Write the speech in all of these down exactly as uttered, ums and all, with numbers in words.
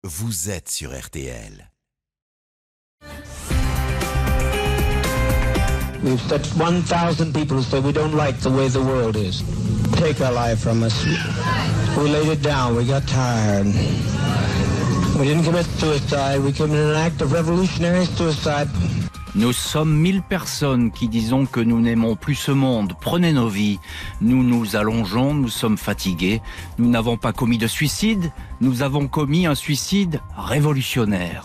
vous êtes sur R T L. We've got one thousand people who say we don't like the way the world is. Take our life from us. We laid it down. We got tired. We didn't commit suicide. We committed an act of revolutionary suicide. Nous sommes mille personnes qui disons que nous n'aimons plus ce monde. Prenez nos vies. Nous nous allongeons, nous sommes fatigués. Nous n'avons pas commis de suicide. Nous avons commis un suicide révolutionnaire.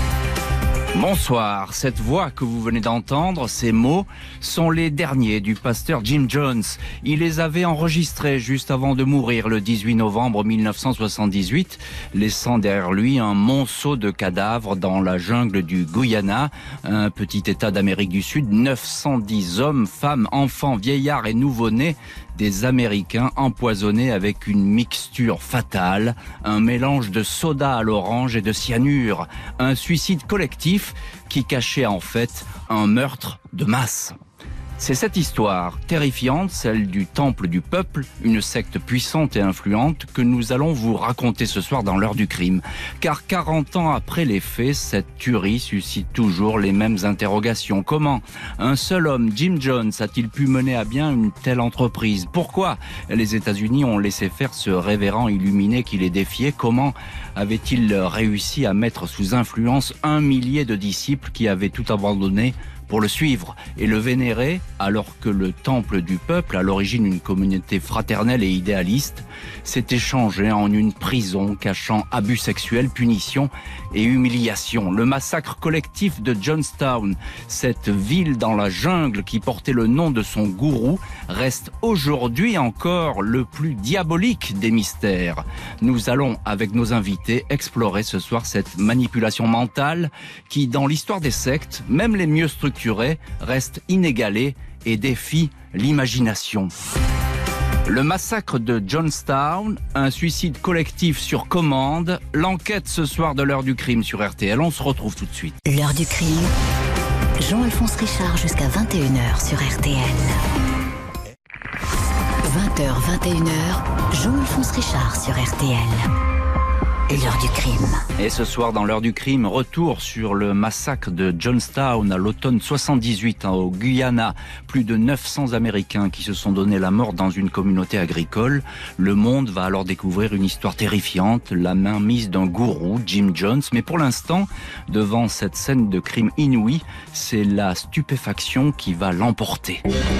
Bonsoir, cette voix que vous venez d'entendre, ces mots, sont les derniers du pasteur Jim Jones. Il les avait enregistrés juste avant de mourir le dix-huit novembre mille neuf cent soixante-dix-huit, laissant derrière lui un monceau de cadavres dans la jungle du Guyana, un petit état d'Amérique du Sud, neuf cent dix hommes, femmes, enfants, vieillards et nouveau-nés, des Américains empoisonnés avec une mixture fatale, un mélange de soda à l'orange et de cyanure, un suicide collectif qui cachait en fait un meurtre de masse. C'est cette histoire terrifiante, celle du Temple du Peuple, une secte puissante et influente, que nous allons vous raconter ce soir dans l'heure du crime. Car quarante ans après les faits, cette tuerie suscite toujours les mêmes interrogations. Comment un seul homme, Jim Jones, a-t-il pu mener à bien une telle entreprise? Pourquoi les États-Unis ont laissé faire ce révérend illuminé qui les défiait? Comment avait-il réussi à mettre sous influence un millier de disciples qui avaient tout abandonné pour le suivre et le vénérer, alors que le Temple du Peuple, à l'origine une communauté fraternelle et idéaliste, s'était changé en une prison cachant abus sexuels, punitions et humiliations. Le massacre collectif de Jonestown, cette ville dans la jungle qui portait le nom de son gourou, reste aujourd'hui encore le plus diabolique des mystères. Nous allons, avec nos invités, explorer ce soir cette manipulation mentale qui, dans l'histoire des sectes, même les mieux structurées, reste inégalé et défie l'imagination. Le massacre de Jonestown, un suicide collectif sur commande, l'enquête ce soir de l'heure du crime sur R T L. On se retrouve tout de suite. L'heure du crime, Jean-Alphonse Richard jusqu'à vingt et une heures sur R T L. vingt heures, vingt et une heures, Jean-Alphonse Richard sur R T L. L'heure du crime. Et ce soir, dans l'heure du crime, retour sur le massacre de Jonestown à l'automne soixante-dix-huit, hein, au Guyana. Plus de neuf cents Américains qui se sont donné la mort dans une communauté agricole. Le monde va alors découvrir une histoire terrifiante, la mainmise d'un gourou, Jim Jones. Mais pour l'instant, devant cette scène de crime inouï, c'est la stupéfaction qui va l'emporter.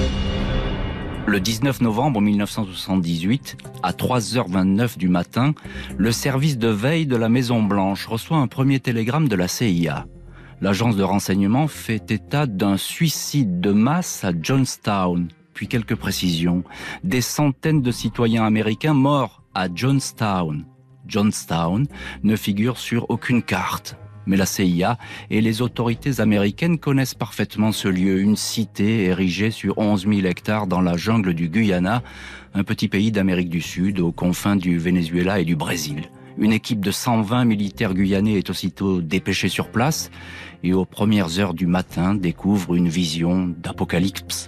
Le dix-neuf novembre mille neuf cent soixante-dix-huit, à trois heures vingt-neuf du matin, le service de veille de la Maison-Blanche reçoit un premier télégramme de la C I A. L'agence de renseignement fait état d'un suicide de masse à Jonestown. Puis quelques précisions. Des centaines de citoyens américains morts à Jonestown. Jonestown ne figure sur aucune carte. Mais la C I A et les autorités américaines connaissent parfaitement ce lieu, une cité érigée sur onze mille hectares dans la jungle du Guyana, un petit pays d'Amérique du Sud, aux confins du Venezuela et du Brésil. Une équipe de cent vingt militaires guyanais est aussitôt dépêchée sur place et aux premières heures du matin découvre une vision d'apocalypse.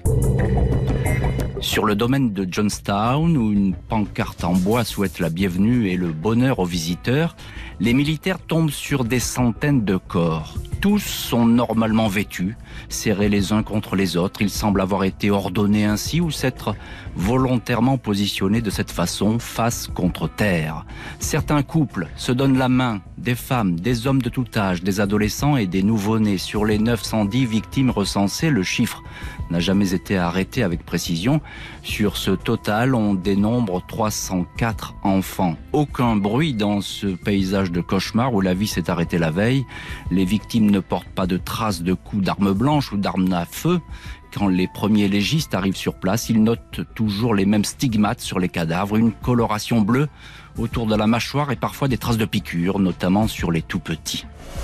Sur le domaine de Jonestown, où une pancarte en bois souhaite la bienvenue et le bonheur aux visiteurs, les militaires tombent sur des centaines de corps. Tous sont normalement vêtus, serrés les uns contre les autres. Ils semblent avoir été ordonnés ainsi ou s'être volontairement positionnés de cette façon, face contre terre. Certains couples se donnent la main, des femmes, des hommes de tout âge, des adolescents et des nouveau-nés. Sur les neuf cent dix victimes recensées, le chiffre n'a jamais été arrêté avec précision. Sur ce total, on dénombre trois cent quatre enfants. Aucun bruit dans ce paysage de cauchemar où la vie s'est arrêtée la veille. Les victimes ne portent pas de traces de coups d'armes blanches ou d'armes à feu. Quand les premiers légistes arrivent sur place, ils notent toujours les mêmes stigmates sur les cadavres, une coloration bleue autour de la mâchoire et parfois des traces de piqûres, notamment sur les tout-petits.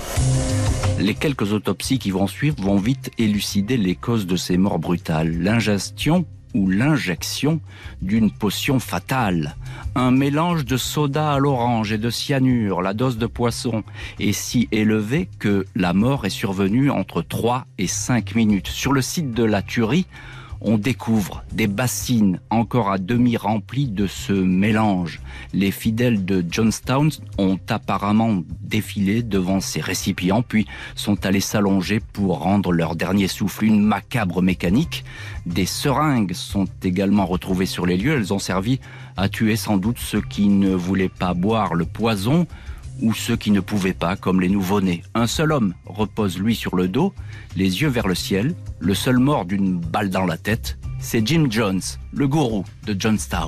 Les quelques autopsies qui vont suivre vont vite élucider les causes de ces morts brutales. L'ingestion ou l'injection d'une potion fatale. Un mélange de soda à l'orange et de cyanure, la dose de poisson est si élevée que la mort est survenue entre trois et cinq minutes. Sur le site de la tuerie, On découvre des bassines encore à demi remplies de ce mélange. Les fidèles de Jonestown ont apparemment défilé devant ces récipients, puis sont allés s'allonger pour rendre leur dernier souffle. Une macabre mécanique. Des seringues sont également retrouvées sur les lieux. Elles ont servi à tuer sans doute ceux qui ne voulaient pas boire le poison ou ceux qui ne pouvaient pas, comme les nouveau-nés. Un seul homme repose lui sur le dos, les yeux vers le ciel. Le seul mort d'une balle dans la tête, c'est Jim Jones, le gourou de Jonestown.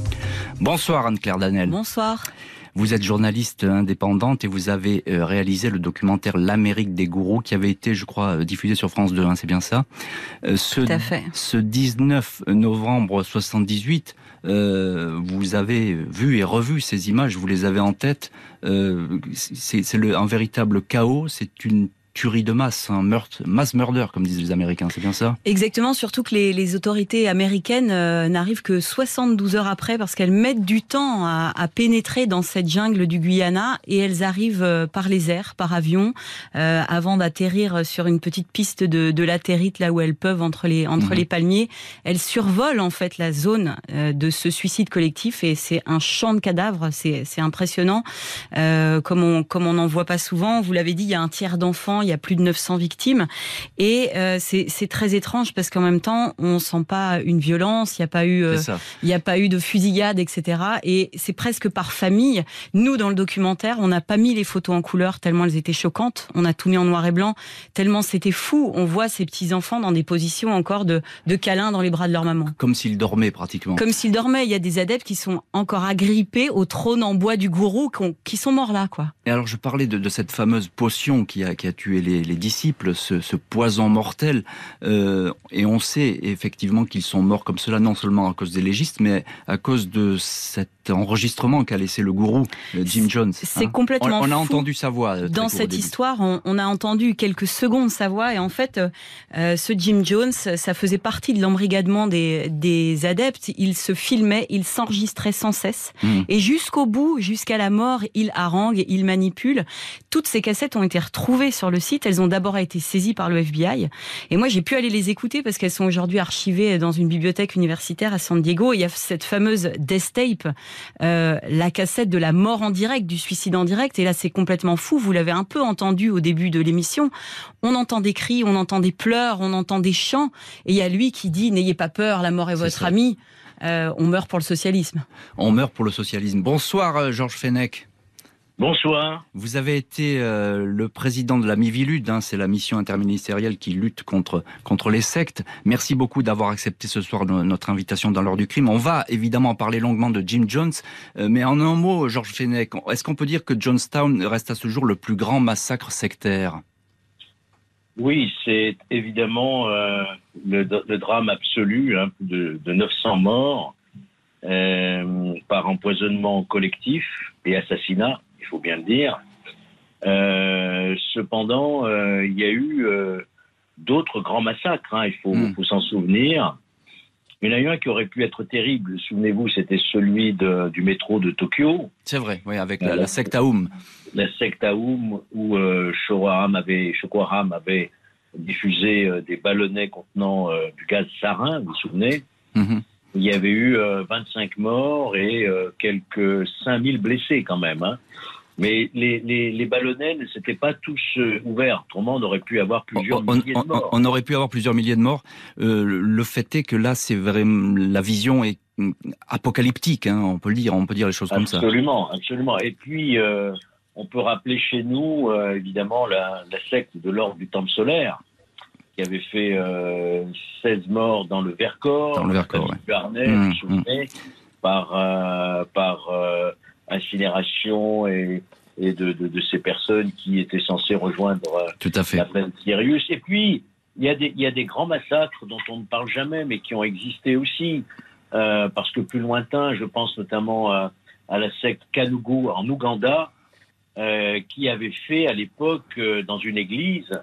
Bonsoir Anne-Claire Danel. Bonsoir. Vous êtes journaliste indépendante et vous avez réalisé le documentaire L'Amérique des gourous qui avait été, je crois, diffusé sur France deux, hein, c'est bien ça. Ce, Tout à fait. Ce dix-neuf novembre soixante-dix-huit, euh, vous avez vu et revu ces images, vous les avez en tête. Euh, c'est c'est le, un véritable chaos, c'est une tuerie de masse, un meurtre, mass murder comme disent les Américains, c'est bien ça? Exactement, surtout que les, les autorités américaines euh, n'arrivent que soixante-douze heures après parce qu'elles mettent du temps à, à pénétrer dans cette jungle du Guyana et elles arrivent euh, par les airs, par avion, euh, avant d'atterrir sur une petite piste de, de latérite là où elles peuvent entre les, entre mmh. les palmiers. Elles survolent en fait la zone euh, de ce suicide collectif et c'est un champ de cadavres, c'est, c'est impressionnant, euh, comme on comme on n'en voit pas souvent. Vous l'avez dit, il y a un tiers d'enfants, il y a plus de neuf cents victimes et euh, c'est, c'est très étrange parce qu'en même temps on sent pas une violence, il y a pas eu, euh, il y a pas eu de fusillade, et cetera. Et c'est presque par famille. Nous dans le documentaire, on n'a pas mis les photos en couleur tellement elles étaient choquantes. On a tout mis en noir et blanc tellement c'était fou. On voit ces petits enfants dans des positions encore de, de câlins dans les bras de leur maman. Comme s'ils dormaient pratiquement. Comme s'ils dormaient. Il y a des adeptes qui sont encore agrippés au trône en bois du gourou, qui sont morts là, quoi. Et alors je parlais de, de cette fameuse potion qui a, qui a tué les, les disciples, ce, ce poison mortel, euh, et on sait effectivement qu'ils sont morts comme cela, non seulement à cause des légistes, mais à cause de cet enregistrement qu'a laissé le gourou, Jim Jones. C'est hein. complètement on, on a fou. entendu sa voix. Dans cette histoire, on, on a entendu quelques secondes sa voix, et en fait, euh, ce Jim Jones, ça faisait partie de l'embrigadement des, des adeptes. Il se filmait, il s'enregistrait sans cesse, mmh. et jusqu'au bout, jusqu'à la mort, il harangue, il manipule. Toutes ces cassettes ont été retrouvées sur le site. Elles ont d'abord été saisies par le F B I, et moi j'ai pu aller les écouter parce qu'elles sont aujourd'hui archivées dans une bibliothèque universitaire à San Diego. Il y a cette fameuse Death Tape, euh, la cassette de la mort en direct, du suicide en direct, et là c'est complètement fou. Vous l'avez un peu entendu au début de l'émission. On entend des cris, on entend des pleurs, on entend des chants, et il y a lui qui dit « N'ayez pas peur, la mort est, est votre ami ». Euh, on meurt pour le socialisme. On meurt pour le socialisme. Bonsoir Georges Fenech. Bonsoir. Vous avez été euh, le président de la Mivilude, hein, c'est la mission interministérielle qui lutte contre contre les sectes. Merci beaucoup d'avoir accepté ce soir no- notre invitation dans l'heure du crime. On va évidemment parler longuement de Jim Jones, euh, mais en un mot, Georges Fenech, est-ce qu'on peut dire que Jonestown reste à ce jour le plus grand massacre sectaire ? Oui, c'est évidemment euh, le, le drame absolu, hein, de, de neuf cents morts euh, par empoisonnement collectif et assassinat. Il faut bien le dire. Euh, cependant, euh, il y a eu euh, d'autres grands massacres, hein, il faut, mmh. faut s'en souvenir. Il y en a eu un qui aurait pu être terrible. Souvenez-vous, c'était celui de, du métro de Tokyo. C'est vrai, oui, avec la, la secte Aum. La secte Aum, où euh, Shoko Haram avait, Shoko Haram avait diffusé euh, des ballonnets contenant euh, du gaz sarin, vous vous souvenez ? mmh. Il y avait eu euh, vingt-cinq morts et euh, quelques cinq mille blessés quand même. Hein. Mais les, les, les ballonnets ne s'étaient pas tous euh, ouverts. Autrement, on aurait pu avoir plusieurs on, milliers on, de morts. On aurait pu avoir plusieurs milliers de morts. Euh, le fait est que là, c'est vraiment la vision est apocalyptique. Hein, on peut le dire, on peut dire les choses absolument, comme ça. Absolument, absolument. Et puis, euh, on peut rappeler chez nous, euh, évidemment, la, la secte de l'ordre du Temple solaire, qui avait fait euh, seize morts dans le Vercors, dans le Vercors, ouais. Barnet, mmh, vous vous souvenez, mmh. par, euh, par euh, incinération et, et de, de, de ces personnes qui étaient censées rejoindre Tout à fait. la plaine Sirius. Et puis, il y, a des, il y a des grands massacres dont on ne parle jamais, mais qui ont existé aussi, euh, parce que plus lointain, je pense notamment à, à la secte Kanugu en Ouganda, euh, qui avait fait à l'époque, euh, dans une église,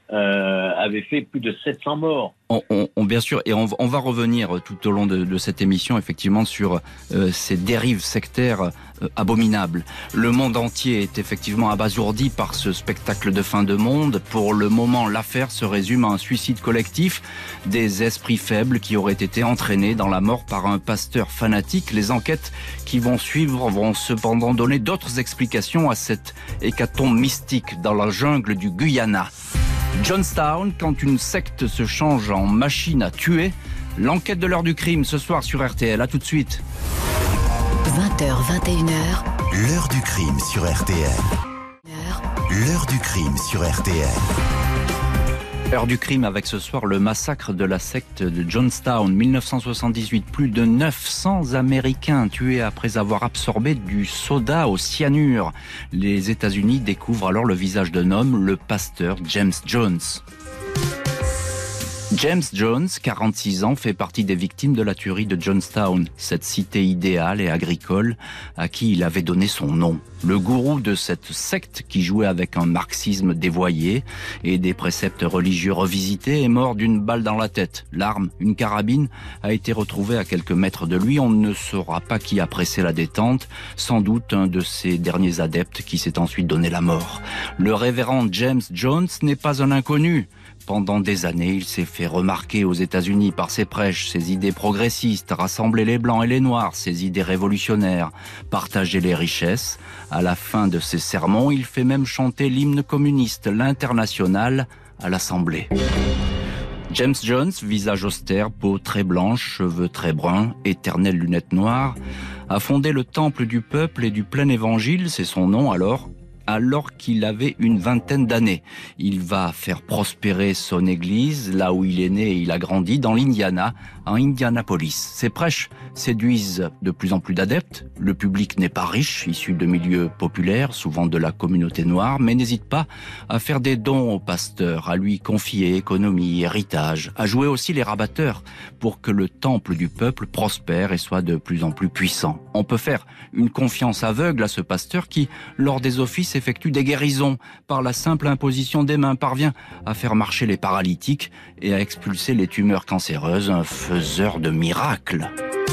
euh, avait fait plus de sept cents morts. On, on, on, bien sûr, et on, on va revenir tout au long de, de cette émission, effectivement, sur euh, ces dérives sectaires euh, abominables. Le monde entier est effectivement abasourdi par ce spectacle de fin de monde. Pour le moment, l'affaire se résume à un suicide collectif des esprits faibles qui auraient été entraînés dans la mort par un pasteur fanatique. Les enquêtes qui vont suivre vont cependant donner d'autres explications à cette hécatombe mystique dans la jungle du Guyana. Johnstown, quand une secte se change en machine à tuer. L'enquête de l'heure du crime ce soir sur R T L. À tout de suite. vingt heures, vingt et une heures. L'heure du crime sur R T L. L'heure du crime sur R T L. Heure du crime avec ce soir le massacre de la secte de Johnstown, mille neuf cent soixante-dix-huit. Plus de neuf cents Américains tués après avoir absorbé du soda au cyanure. Les États-Unis découvrent alors le visage d'un homme, le pasteur James Jones. James Jones, quarante-six ans, fait partie des victimes de la tuerie de Johnstown, cette cité idéale et agricole à qui il avait donné son nom. Le gourou de cette secte, qui jouait avec un marxisme dévoyé et des préceptes religieux revisités, est mort d'une balle dans la tête. L'arme, une carabine, a été retrouvée à quelques mètres de lui. On ne saura pas qui a pressé la détente, sans doute un de ses derniers adeptes qui s'est ensuite donné la mort. Le révérend James Jones n'est pas un inconnu. Pendant des années, il s'est fait remarquer aux États-Unis par ses prêches, ses idées progressistes, rassembler les blancs et les noirs, ses idées révolutionnaires, partager les richesses. À la fin de ses sermons, il fait même chanter l'hymne communiste, l'Internationale, à l'Assemblée. James Jones, visage austère, peau très blanche, cheveux très bruns, éternelles lunettes noires, a fondé le Temple du Peuple et du Plein Évangile, c'est son nom alors, alors qu'il avait une vingtaine d'années. Il va faire prospérer son église, là où il est né et il a grandi, dans l'Indiana, en Indianapolis. Ses prêches séduisent de plus en plus d'adeptes. Le public n'est pas riche, issu de milieux populaires, souvent de la communauté noire, mais n'hésite pas à faire des dons au pasteur, à lui confier économie, héritage, à jouer aussi les rabatteurs pour que le temple du peuple prospère et soit de plus en plus puissant. On peut faire une confiance aveugle à ce pasteur qui, lors des offices, effectue des guérisons par la simple imposition des mains, parvient à faire marcher les paralytiques et à expulser les tumeurs cancéreuses, un faiseur de miracles.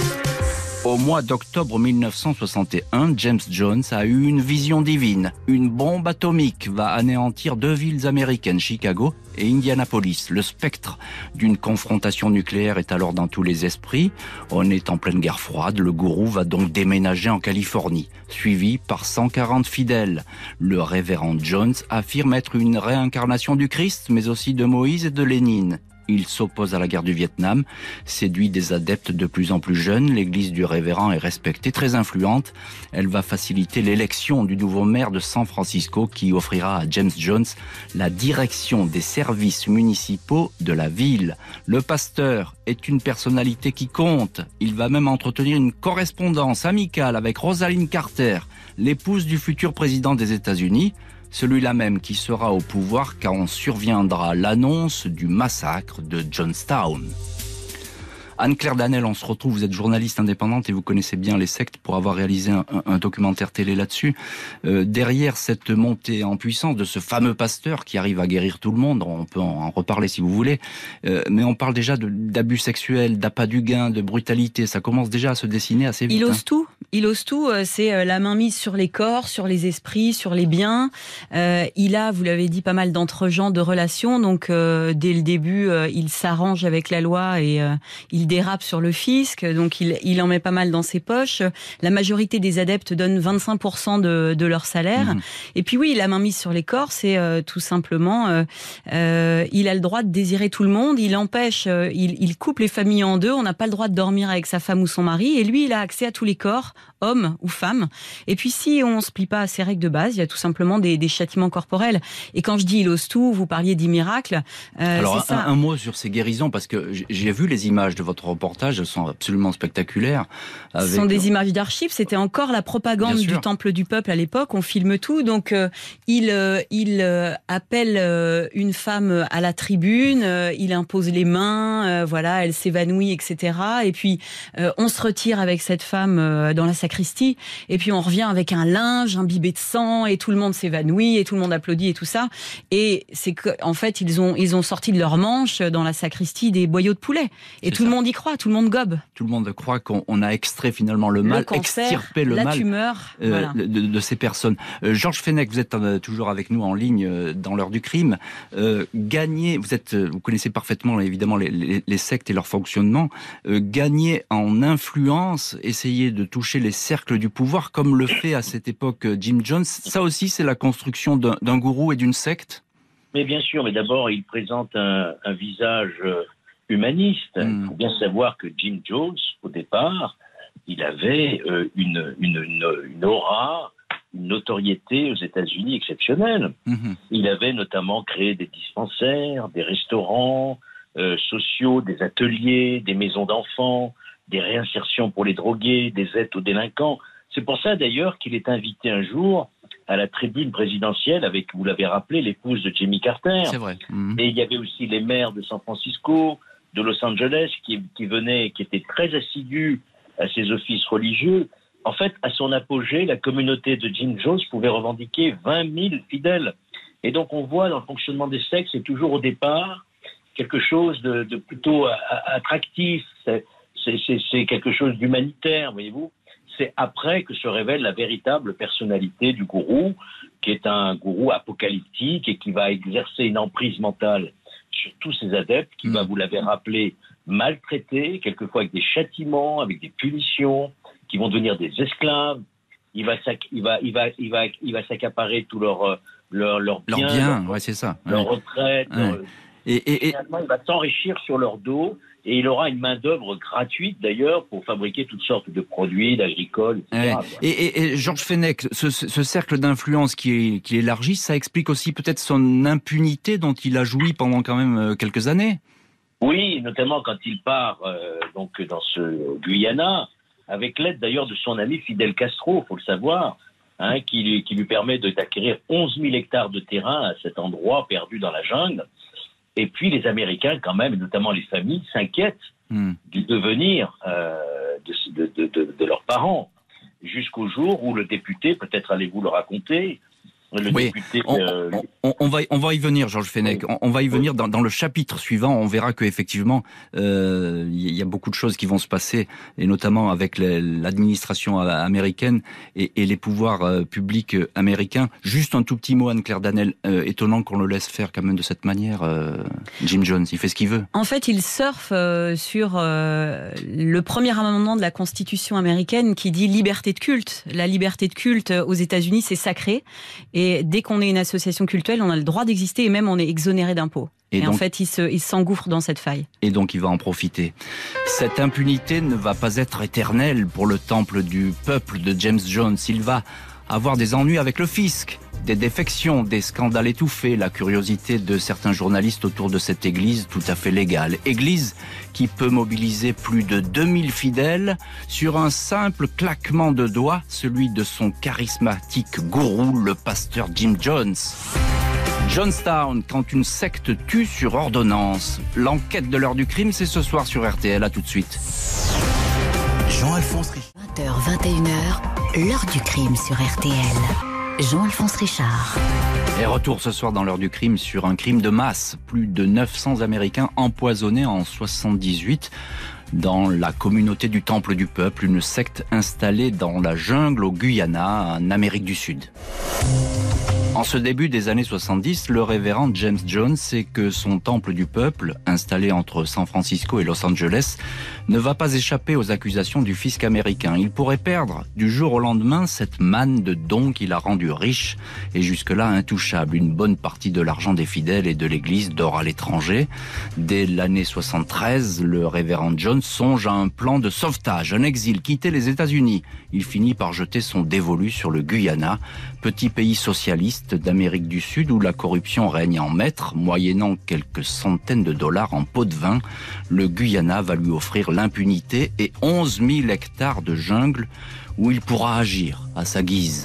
Au mois d'octobre mille neuf cent soixante et un, James Jones a eu une vision divine. Une bombe atomique va anéantir deux villes américaines, Chicago et Indianapolis. Le spectre d'une confrontation nucléaire est alors dans tous les esprits. On est en pleine guerre froide. Le gourou va donc déménager en Californie, suivi par cent quarante fidèles. Le révérend Jones affirme être une réincarnation du Christ, mais aussi de Moïse et de Lénine. Il s'oppose à la guerre du Vietnam, séduit des adeptes de plus en plus jeunes. L'église du révérend est respectée, très influente. Elle va faciliter l'élection du nouveau maire de San Francisco qui offrira à James Jones la direction des services municipaux de la ville. Le pasteur est une personnalité qui compte. Il va même entretenir une correspondance amicale avec Rosalynn Carter, l'épouse du futur président des États-Unis. Celui-là même qui sera au pouvoir quand surviendra l'annonce du massacre de Johnstown. Anne-Claire Danel, on se retrouve, vous êtes journaliste indépendante et vous connaissez bien les sectes pour avoir réalisé un, un, un documentaire télé là-dessus. Euh, derrière cette montée en puissance de ce fameux pasteur qui arrive à guérir tout le monde, on peut en, en reparler si vous voulez, euh, mais on parle déjà de, d'abus sexuels, d'appât du gain, de brutalité, ça commence déjà à se dessiner assez vite. Il ose hein. tout, il ose tout, c'est la main mise sur les corps, sur les esprits, sur les biens. Euh, il a, vous l'avez dit, pas mal d'entre-gens, de relations, donc euh, dès le début, euh, il s'arrange avec la loi et euh, il dérape sur le fisc, donc il, il en met pas mal dans ses poches. La majorité des adeptes donnent vingt-cinq pour cent de, de leur salaire. Mmh. Et puis oui, la main mise sur les corps, c'est euh, tout simplement, euh, euh, il a le droit de désirer tout le monde, il empêche, euh, il, il coupe les familles en deux, on n'a pas le droit de dormir avec sa femme ou son mari, et lui, il a accès à tous les corps, hommes ou femmes. Et puis si on ne se plie pas à ces règles de base, il y a tout simplement des, des châtiments corporels. Et quand je dis il ose tout, vous parliez des miracles. Euh, Alors c'est un, ça. un mot sur ces guérisons, parce que j'ai vu les images de votre votre reportage, elles sont absolument spectaculaires. Avec... Ce sont des images d'archives, c'était encore la propagande du Temple du Peuple à l'époque, on filme tout, donc euh, il, euh, il euh, appelle euh, une femme à la tribune, euh, il impose les mains, euh, voilà, elle s'évanouit, et cetera. Et puis euh, on se retire avec cette femme euh, dans la sacristie, et puis on revient avec un linge imbibé de sang, et tout le monde s'évanouit, et tout le monde applaudit, et tout ça. Et c'est qu'en fait, ils ont, ils ont sorti de leur manche dans la sacristie des boyaux de poulet. Et c'est tout ça. Le monde y croit, tout le monde gobe. Tout le monde croit qu'on on a extrait finalement le, le mal, cancer, extirpé le la mal tumeur, euh, voilà. de, de ces personnes. Euh, Georges Fenech, vous êtes euh, toujours avec nous en ligne euh, dans l'heure du crime. Euh, gagner, vous êtes, vous connaissez parfaitement évidemment les, les, les sectes et leur fonctionnement. Euh, gagner en influence, essayer de toucher les cercles du pouvoir, comme le fait à cette époque Jim Jones. Ça aussi, c'est la construction d'un, d'un gourou et d'une secte. Mais bien sûr, mais d'abord, il présente un, un visage humaniste. Mm. Il faut bien savoir que Jim Jones, au départ, il avait euh, une, une, une, une aura, une notoriété aux États-Unis exceptionnelle. Mm-hmm. Il avait notamment créé des dispensaires, des restaurants euh, sociaux, des ateliers, des maisons d'enfants, des réinsertions pour les drogués, des aides aux délinquants. C'est pour ça d'ailleurs qu'il est invité un jour à la tribune présidentielle avec, vous l'avez rappelé, l'épouse de Jimmy Carter. C'est vrai. Mmh. Et il y avait aussi les maires de San Francisco, de Los Angeles, qui, qui venaient, qui étaient très assidus à ces offices religieux. En fait, à son apogée, la communauté de Jim Jones pouvait revendiquer vingt mille fidèles. Et donc, on voit dans le fonctionnement des sectes, c'est toujours au départ quelque chose de, de plutôt attractif. C'est, c'est, c'est, c'est quelque chose d'humanitaire, voyez-vous. C'est après que se révèle la véritable personnalité du gourou, qui est un gourou apocalyptique et qui va exercer une emprise mentale sur tous ses adeptes, qui mmh. va, vous l'avez rappelé, maltraiter, quelquefois avec des châtiments, avec des punitions, qui vont devenir des esclaves. Il va, il va, il va, il va, il va s'accaparer tout leur, leur, leur bien, leur bien, leur, ouais, c'est ça. leur ouais. retraite. Ouais. Leur... Et, et, et finalement, il va s'enrichir sur leur dos. Et il aura une main-d'œuvre gratuite, d'ailleurs, pour fabriquer toutes sortes de produits, d'agricoles, et cetera. Ouais. Et, et, et Georges Fenech, ce, ce cercle d'influence qui, est, qui élargit, ça explique aussi peut-être son impunité dont il a joui pendant quand même quelques années. Oui, notamment quand il part euh, donc dans ce Guyana, avec l'aide d'ailleurs de son ami Fidel Castro, faut le savoir, hein, qui, lui, qui lui permet de, d'acquérir onze mille hectares de terrain à cet endroit perdu dans la jungle. Et puis les Américains, quand même, et notamment les familles, s'inquiètent mmh. du devenir euh, de, de, de, de leurs parents, jusqu'au jour où le député, peut-être allez-vous le raconter, le oui, député... on, euh, on, on, va, on va y venir, Georges Fenech. On, on va y venir dans, dans le chapitre suivant. On verra qu'effectivement, euh, il y a beaucoup de choses qui vont se passer, et notamment avec les, l'administration américaine et, et les pouvoirs euh, publics américains. Juste un tout petit mot, Anne-Claire Danel. Euh, étonnant qu'on le laisse faire quand même de cette manière. Euh, Jim Jones, il fait ce qu'il veut. En fait, il surfe euh, sur euh, le premier amendement de la Constitution américaine qui dit liberté de culte. La liberté de culte aux États-Unis, c'est sacré. Et Et dès qu'on est une association cultuelle, on a le droit d'exister et même on est exonéré d'impôts. Et, et donc, en fait, il, se, il s'engouffre dans cette faille. Et donc, il va en profiter. Cette impunité ne va pas être éternelle pour le temple du peuple de James Jones. Il va avoir des ennuis avec le fisc, des défections, des scandales étouffés, la curiosité de certains journalistes autour de cette église tout à fait légale. Église qui peut mobiliser plus de deux mille fidèles sur un simple claquement de doigts, celui de son charismatique gourou, le pasteur Jim Jones. Jonestown, quand une secte tue sur ordonnance. L'enquête de l'heure du crime, c'est ce soir sur R T L. À tout de suite. Jean-Alphonse Richard. vingt heures, vingt et une heures, l'heure du crime sur R T L. Jean-Alphonse Richard. Et retour ce soir dans l'heure du crime sur un crime de masse. Plus de neuf cents Américains empoisonnés en soixante-dix-huit dans la communauté du Temple du Peuple, une secte installée dans la jungle au Guyana, en Amérique du Sud. En ce début des années soixante-dix, le révérend James Jones sait que son temple du peuple, installé entre San Francisco et Los Angeles, ne va pas échapper aux accusations du fisc américain. Il pourrait perdre du jour au lendemain cette manne de dons qu'il a rendu riche et jusque-là intouchable. Une bonne partie de l'argent des fidèles et de l'église dort à l'étranger. Dès l'année soixante-treize, le révérend Jones songe à un plan de sauvetage, un exil, quitter les États-Unis. Il finit par jeter son dévolu sur le Guyana, petit pays socialiste l'Est d'Amérique du Sud où la corruption règne en maître, moyennant quelques centaines de dollars en pot de vin. Le Guyana va lui offrir l'impunité et onze mille hectares de jungle où il pourra agir à sa guise.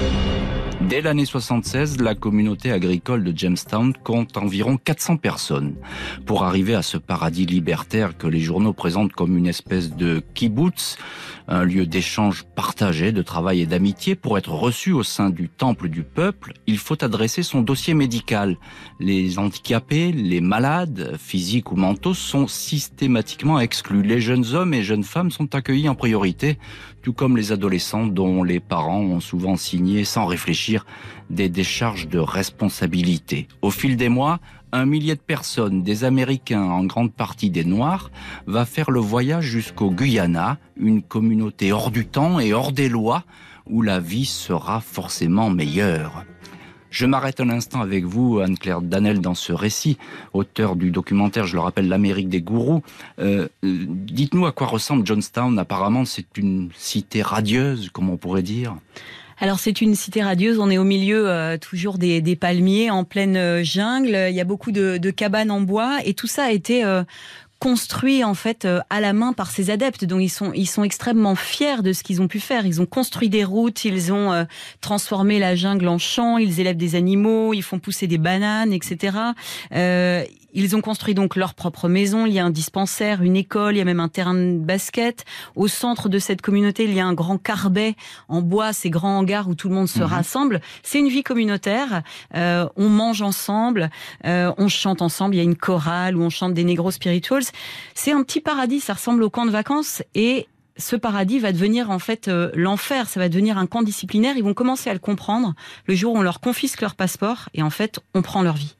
Dès l'année soixante-seize, la communauté agricole de Jamestown compte environ quatre cents personnes. Pour arriver à ce paradis libertaire que les journaux présentent comme une espèce de kibbutz, un lieu d'échange partagé, de travail et d'amitié, pour être reçu au sein du temple du peuple, il faut adresser son dossier médical. Les handicapés, les malades, physiques ou mentaux, sont systématiquement exclus. Les jeunes hommes et jeunes femmes sont accueillis en priorité, tout comme les adolescents dont les parents ont souvent signé, sans réfléchir, des décharges de responsabilité. Au fil des mois, un millier de personnes, des Américains, en grande partie des Noirs, va faire le voyage jusqu'au Guyana, une communauté hors du temps et hors des lois, où la vie sera forcément meilleure. Je m'arrête un instant avec vous, Anne-Claire Danel, dans ce récit, auteur du documentaire, je le rappelle, L'Amérique des gourous. Euh, dites-nous à quoi ressemble Johnstown. Apparemment, c'est une cité radieuse, comme on pourrait dire. Alors c'est une cité radieuse, on est au milieu euh, toujours des, des palmiers, en pleine euh, jungle, il y a beaucoup de, de cabanes en bois et tout ça a été euh, construit en fait euh, à la main par ces adeptes. Donc ils sont ils sont extrêmement fiers de ce qu'ils ont pu faire. Ils ont construit des routes, ils ont euh, transformé la jungle en champ, ils élèvent des animaux, ils font pousser des bananes, et cetera. Euh, Ils ont construit donc leur propre maison, il y a un dispensaire, une école, il y a même un terrain de basket. Au centre de cette communauté, il y a un grand carbet en bois, ces grands hangars où tout le monde se mmh. rassemble. C'est une vie communautaire, euh, on mange ensemble, euh, on chante ensemble, il y a une chorale où on chante des Negro Spirituals. C'est un petit paradis, ça ressemble au camp de vacances et ce paradis va devenir en fait euh, l'enfer, ça va devenir un camp disciplinaire. Ils vont commencer à le comprendre le jour où on leur confisque leur passeport et en fait on prend leur vie.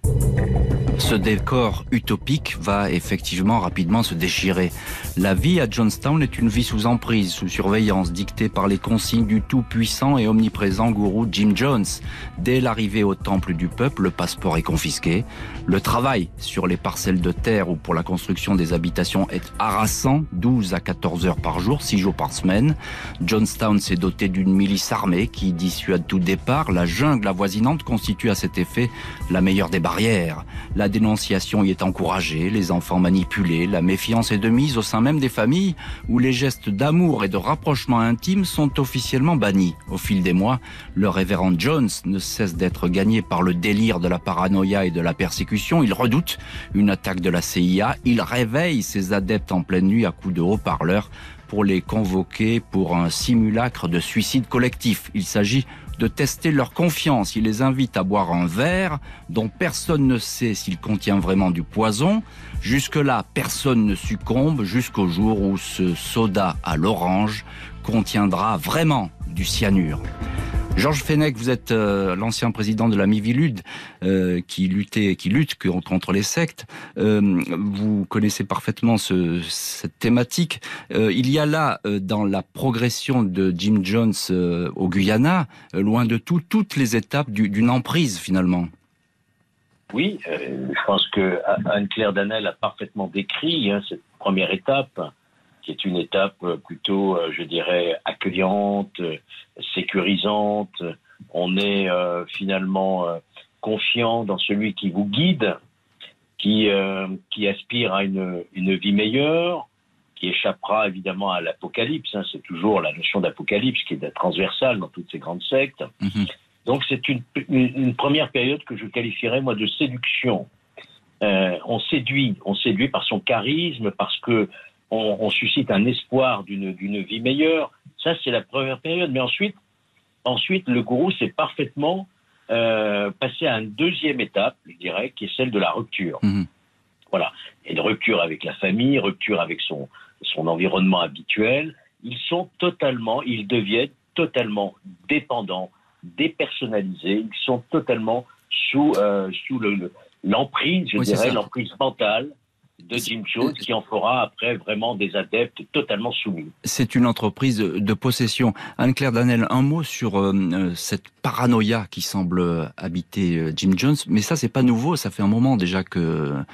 Ce décor utopique va effectivement rapidement se déchirer. La vie à Johnstown est une vie sous emprise, sous surveillance, dictée par les consignes du tout-puissant et omniprésent gourou Jim Jones. Dès l'arrivée au temple du peuple, le passeport est confisqué. Le travail sur les parcelles de terre ou pour la construction des habitations est harassant, douze à quatorze heures par jour, six jours par semaine. Johnstown s'est doté d'une milice armée qui dissuade tout départ. La jungle avoisinante constitue à cet effet la meilleure des barrières. La dénonciation y est encouragée, les enfants manipulés, la méfiance est de mise au sein même des familles où les gestes d'amour et de rapprochement intime sont officiellement bannis. Au fil des mois, le révérend Jones ne cesse d'être gagné par le délire de la paranoïa et de la persécution. Il redoute une attaque de la C I A. Il réveille ses adeptes en pleine nuit à coups de haut-parleurs pour les convoquer pour un simulacre de suicide collectif. Il s'agit de tester leur confiance. Il les invite à boire un verre dont personne ne sait s'il contient vraiment du poison. Jusque-là, personne ne succombe jusqu'au jour où ce soda à l'orange contiendra vraiment du cyanure. Georges Fenech, vous êtes euh, l'ancien président de la Miviludes euh, qui luttait, qui lutte contre les sectes. Euh, vous connaissez parfaitement ce, cette thématique. Euh, il y a là, euh, dans la progression de Jim Jones euh, au Guyana, euh, loin de tout, toutes les étapes du, d'une emprise finalement. Oui, euh, je pense que Anne-Claire Danel a parfaitement décrit hein, cette première étape, qui est une étape plutôt, je dirais, accueillante, sécurisante. On est euh, finalement euh, confiant dans celui qui vous guide, qui, euh, qui aspire à une, une vie meilleure, qui échappera évidemment à l'apocalypse. Hein. C'est toujours la notion d'apocalypse qui est transversale dans toutes ces grandes sectes. Mmh. Donc c'est une, une, une première période que je qualifierais, moi, de séduction. Euh, on séduit, on séduit par son charisme, parce que On, on suscite un espoir d'une, d'une vie meilleure. Ça, c'est la première période. Mais ensuite, ensuite le gourou s'est parfaitement euh, passé à une deuxième étape, je dirais, qui est celle de la rupture. Mmh. Voilà. Et une rupture avec la famille, rupture avec son, son environnement habituel. Ils sont totalement, ils deviennent totalement dépendants, dépersonnalisés. Ils sont totalement sous, euh, sous le, le, l'emprise, je oui, dirais, l'emprise mentale de Jim Jones, qui en fera après vraiment des adeptes totalement soumis. C'est une entreprise de possession. Anne-Claire Danel, un mot sur euh, cette paranoïa qui semble habiter euh, Jim Jones, mais ça c'est pas nouveau, ça fait un moment déjà que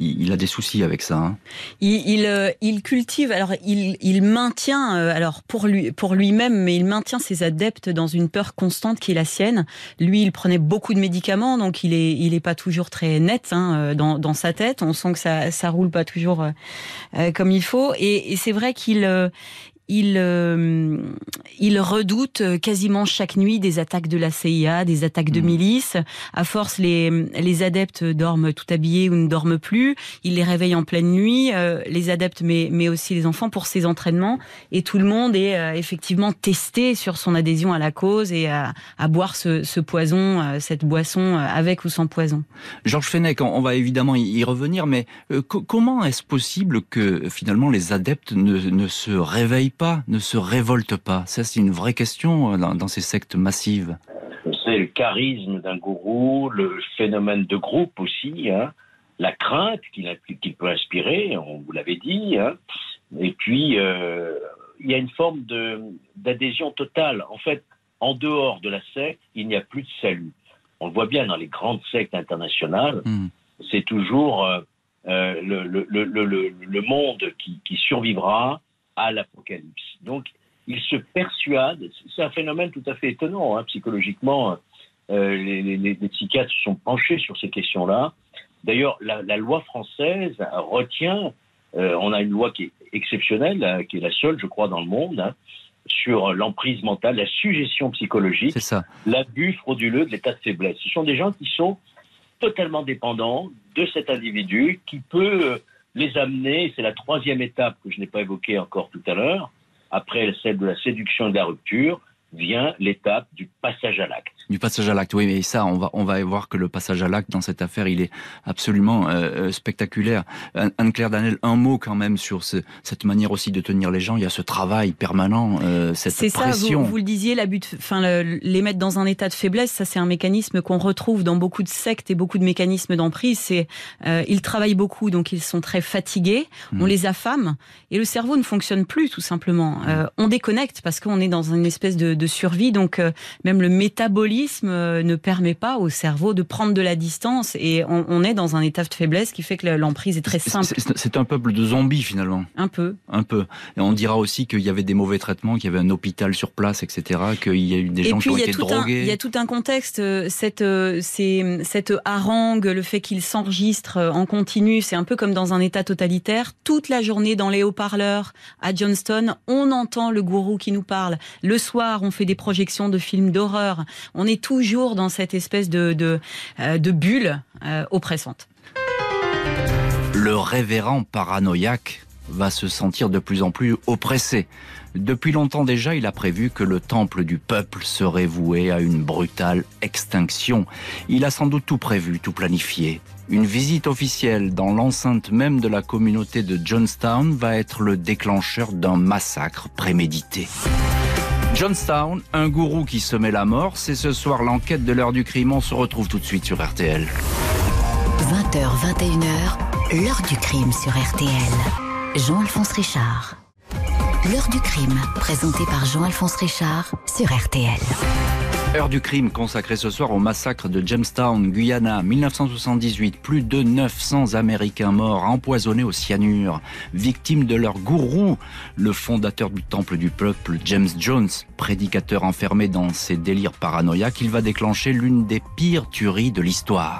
il, il a des soucis avec ça. Hein. Il, il, euh, il cultive, alors il, il maintient, euh, alors pour lui, pour lui-même, mais il maintient ses adeptes dans une peur constante qui est la sienne. Lui, il prenait beaucoup de médicaments, donc il est, il est pas toujours très net hein, dans, dans sa tête. On sent que ça, ça roule pas toujours euh, comme il faut. Et, et c'est vrai qu'il euh, Il, euh, il redoute quasiment chaque nuit des attaques de la C I A, des attaques de milices. À force, les, les adeptes dorment tout habillés ou ne dorment plus. Il les réveille en pleine nuit, euh, les adeptes, mais, mais aussi les enfants pour ces entraînements. Et tout le monde est euh, effectivement testé sur son adhésion à la cause et à, à boire ce, ce poison, euh, cette boisson avec ou sans poison. Georges Fenech, on va évidemment y revenir, mais euh, co- comment est-ce possible que finalement les adeptes ne, ne se réveillent pas pas, ne se révolte pas? Ça, c'est une vraie question dans, dans ces sectes massives. C'est le charisme d'un gourou, le phénomène de groupe aussi, hein, la crainte qu'il, qu'il peut inspirer, on vous l'avait dit, hein, et puis euh, il y a une forme de, d'adhésion totale. En fait, en dehors de la secte, il n'y a plus de salut. On le voit bien dans les grandes sectes internationales, mmh. c'est toujours euh, euh, le, le, le, le, le monde qui, qui survivra à l'apocalypse. Donc, il se persuade, c'est un phénomène tout à fait étonnant, hein, psychologiquement, euh, les, les, les psychiatres se sont penchés sur ces questions-là. D'ailleurs, la, la loi française retient, euh, on a une loi qui est exceptionnelle, hein, qui est la seule, je crois, dans le monde, hein, sur l'emprise mentale, la suggestion psychologique, c'est ça. L'abus frauduleux de l'état de faiblesse. Ce sont des gens qui sont totalement dépendants de cet individu qui peut... Euh, les amener, c'est la troisième étape que je n'ai pas évoquée encore tout à l'heure, après celle de la séduction et de la rupture, vient l'étape du passage à l'acte. Du passage à l'acte, oui, mais ça, on va on va voir que le passage à l'acte dans cette affaire, il est absolument euh, spectaculaire. Anne-Claire Danel, un mot quand même sur ce, cette manière aussi de tenir les gens. Il y a ce travail permanent, euh, cette c'est pression. C'est ça, vous, vous le disiez, la but, enfin, le, les mettre dans un état de faiblesse, ça c'est un mécanisme qu'on retrouve dans beaucoup de sectes et beaucoup de mécanismes d'emprise. C'est, euh, ils travaillent beaucoup, donc ils sont très fatigués, mmh. on les affame, et le cerveau ne fonctionne plus, tout simplement. Mmh. Euh, on déconnecte parce qu'on est dans une espèce de de survie, donc euh, même le métabolisme euh, ne permet pas au cerveau de prendre de la distance et on, on est dans un état de faiblesse qui fait que l'emprise est très simple. C'est, c'est, c'est un peuple de zombies finalement. Un peu. Un peu. Et on dira aussi qu'il y avait des mauvais traitements, qu'il y avait un hôpital sur place, et cetera, qu'il y a eu des et gens puis, qui ont été drogués. Il y a tout un contexte, cette, c'est, cette harangue, le fait qu'il s'enregistre en continu, c'est un peu comme dans un état totalitaire. Toute la journée dans les haut-parleurs à Johnston, on entend le gourou qui nous parle. Le soir, on fait des projections de films d'horreur. On est toujours dans cette espèce de, de, euh, de bulle euh, oppressante. Le révérend paranoïaque va se sentir de plus en plus oppressé. Depuis longtemps déjà, il a prévu que le temple du peuple serait voué à une brutale extinction. Il a sans doute tout prévu, tout planifié. Une visite officielle dans l'enceinte même de la communauté de Johnstown va être le déclencheur d'un massacre prémédité. Johnstown, un gourou qui semait la mort, c'est ce soir l'enquête de l'heure du crime. On se retrouve tout de suite sur R T L. vingt heures, vingt et une heures, l'heure du crime sur R T L. Jean-Alphonse Richard. L'heure du crime, présentée par Jean-Alphonse Richard sur R T L. Heure du crime consacrée ce soir au massacre de Jamestown, Guyana, mille neuf cent soixante-dix-huit. Plus de neuf cents Américains morts, empoisonnés au cyanure, victimes de leur gourou, le fondateur du Temple du Peuple, James Jones, prédicateur enfermé dans ses délires paranoïaques. Il va déclencher l'une des pires tueries de l'histoire.